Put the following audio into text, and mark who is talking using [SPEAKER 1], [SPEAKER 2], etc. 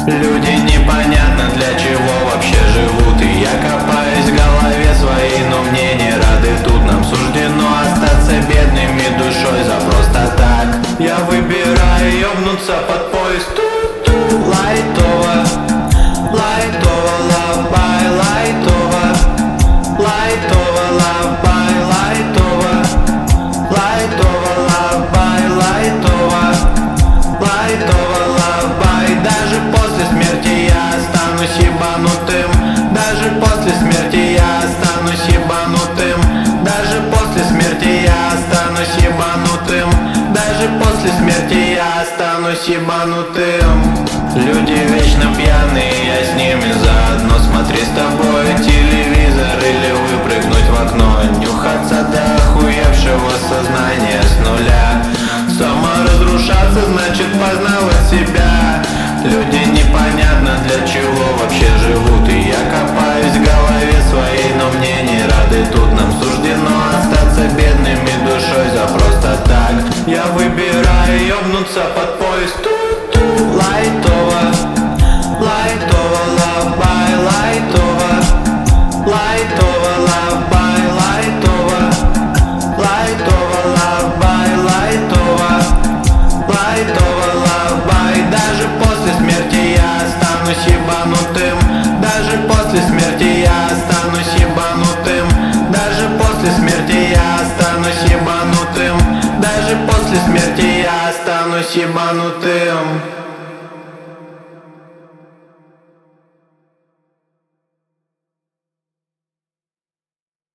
[SPEAKER 1] Люди непонятно для чего вообще живут. И я копаюсь в голове своей, но мне не рады тут. Нам суждено остаться бедными душой за просто так. Я выбираю ёбнуться под поезд. Лайтово, лайтово, лабай, лайтово, лайтово, лабай, лайтово, лайтово, лабай, лайтово, лайтово, лабай. Даже после смерти я останусь ебанутым. Даже после смерти я останусь ебанутым. Даже после смерти я останусь ебанутым. Даже после смерти я останусь ебанутым. Люди вечно пьяные, я с ними заодно. Смотри с тобой телевизор или выпрыгнуть в окно. Нюхаться до охуевшего сознания с нуля. Саморазрушаться значит познавать себя. Люди непонятно для чего вообще живут. И я копаюсь в голове своей, но мне не рады тут. Нам суждено остаться бедными душой за просто так. Я выбираю ёбнуться под поезд. Лайтово, лайтово, лабай, лайтово, лайтово, лабай, лайтово, лайтово, лабай, лайтово, лайтово, лабай. Даже после смерти я останусь ебанутым. Даже после смерти я останусь ебанутым. Даже после смерти я останусь ебанутым. Даже после смерти я останусь ебанутым.